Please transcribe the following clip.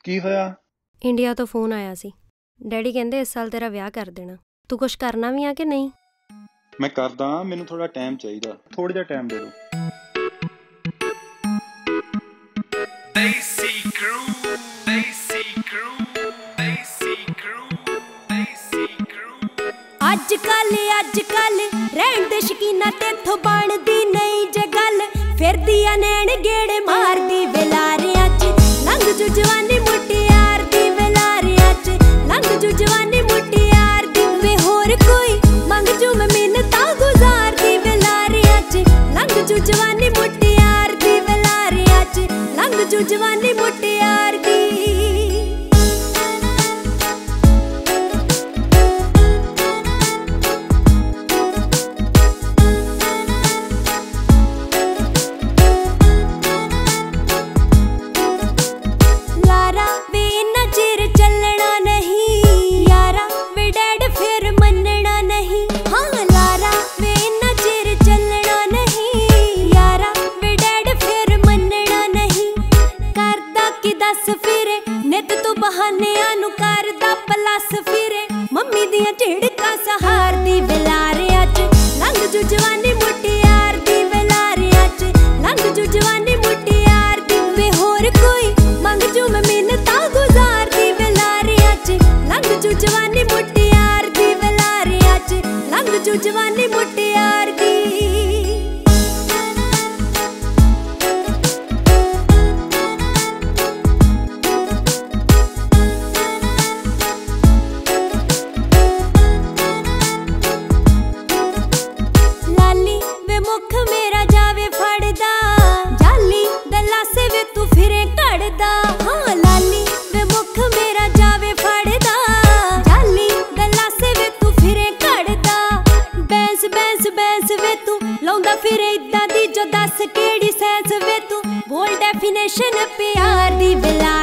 ਕੀ ਹੋਇਆ? ਇੰਡੀਆ ਤੋਂ ਫੋਨ ਆਇਆ ਸੀ। ਡੈਡੀ ਕਹਿੰਦੇ ਇਸ ਸਾਲ ਤੇਰਾ ਵਿਆਹ ਕਰ ਦੇਣਾ। ਤੂੰ ਕੁਛ ਕਰਨਾ ਵੀ ਆ ਕਿ ਨਹੀਂ? ਮੈਂ ਕਰਦਾ, ਮੈਨੂੰ ਥੋੜਾ ਟਾਈਮ ਚਾਹੀਦਾ, ਥੋੜਾ ਜਿਹਾ ਟਾਈਮ ਦੇ ਦਿਓ। ਅੱਜ ਕੱਲ ਰਹਿਣ ਦੇ ਸ਼ਕੀਨਾ ਤੇਥੋਂ ਬਣਦੀ ਨਹੀਂ ਜੇ ਗੱਲ, ਫਿਰਦੀ ਆ ਨੈਣ ਗੇੜੇ ਮਾਰਦੀ ਵੇਲਾਰਿਆਂ 'ਚ, ਲੰਘ ਜੂ ਜਵਾਨੀ ਮੁਟਿਆਰ ਦੀ ਵੇਲਾਰਿਆਂ 'ਚ, ਲੰਘ ਜੂ ਜਵਾਨੀ ਮੁਟਿਆਰ ਦੀ। ਵੇ ਹੋਰ ਕੋਈ ਮੰਗ ਜੂ ਮੈਂ ਮਿੰਨਤਾਂ ਗੁਜ਼ਾਰਦੀ ਵੇਲਾਰਿਆਂ 'ਚ, ਲੰਘ ਜੂ ਜਵਾਨੀ ਮੁਟਿਆਰ ਦੀ ਵੇਲਾਰਿਆਂ 'ਚ, ਲੰਘ ਜੂ ਜਵਾਨੀ ਮੁਟਿਆਰ ਦੀ। ਨਿੱਤ ਤੂੰ ਬਹਾਨਿਆਂ ਨੂੰ ਕਰਦਾ ਪਲੱਸ ਫਿਰੇ, ਮੰਮੀ ਦੀਆਂ ਝਿੜਕਾਂ ਸਹਾਰਦੀ ਵੇਲਾਰਿਆਂ 'ਚ, ਲੰਘ ਜੂ ਜਵਾਨੀ ਮੁਟਿਆਰ ਦੀ ਵੇਲਾਰਿਆਂ 'ਚ, ਲੰਘ ਜੂ ਜਵਾਨੀ ਮੁਟਿਆਰ ਦੀ। ਵੇ ਹੋਰ ਕੋਈ ਮੰਗ ਜੂ ਮੈਂ ਮਿੰਨਤਾਂ ਗੁਜ਼ਾਰਦੀ ਵੇਲਾਰਿਆਂ ਚ, ਲੰਘ ਜੂ ਜਵਾਨੀ ਮੁਟਿਆਰ ਦੀ ਵੇਲਾਰਿਆਂ 'ਚ, ਲੰਘ ਜੂ ਜਵਾਨੀ ਮੁਟਿਆਰ ਦੀ। ਮੁੱਖ ਮੇਰਾ ਜਾਵੇ ਫੜਦਾ ਜਾਲੀ ਦਲਾਸੇ ਵੇ ਤੂੰ ਫਿਰੇ ਘੜਦਾ, ਹਾਂ ਲਾਲੀ ਵੇ ਮੁੱਖ ਮੇਰਾ ਜਾਵੇ ਫੜਦਾ ਜਾਲੀ ਦਲਾਸੇ ਵੇ ਤੂੰ ਫਿਰੇ ਘੜਦਾ। ਬੈਂਸ ਬੈਂਸ ਬੈਂਸ ਵੇ ਤੂੰ ਲਾਉਂਦਾ ਫਿਰੇ ਇੱਦਾਂ ਦੀ ਜੋ ਦੱਸ ਕਿਹੜੀ ਸੈਂਸ ਵੇ ਤੂੰ, ਬੋਲ ਡੈਫੀਨੇਸ਼ਨ ਪਿਆਰ ਦੀ ਵੇਲਾ